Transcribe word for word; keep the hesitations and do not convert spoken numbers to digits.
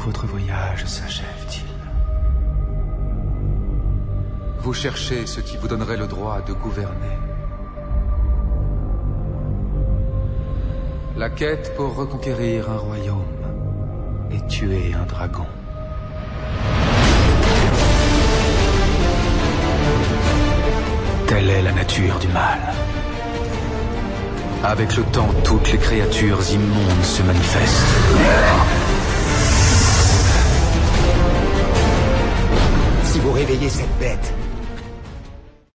votre voyage s'achève-t-il? Vous cherchez ce qui vous donnerait le droit de gouverner. La quête pour reconquérir un royaume et tuer un dragon. Telle est la nature du mal. Avec le temps, toutes les créatures immondes se manifestent. Si vous réveillez cette bête,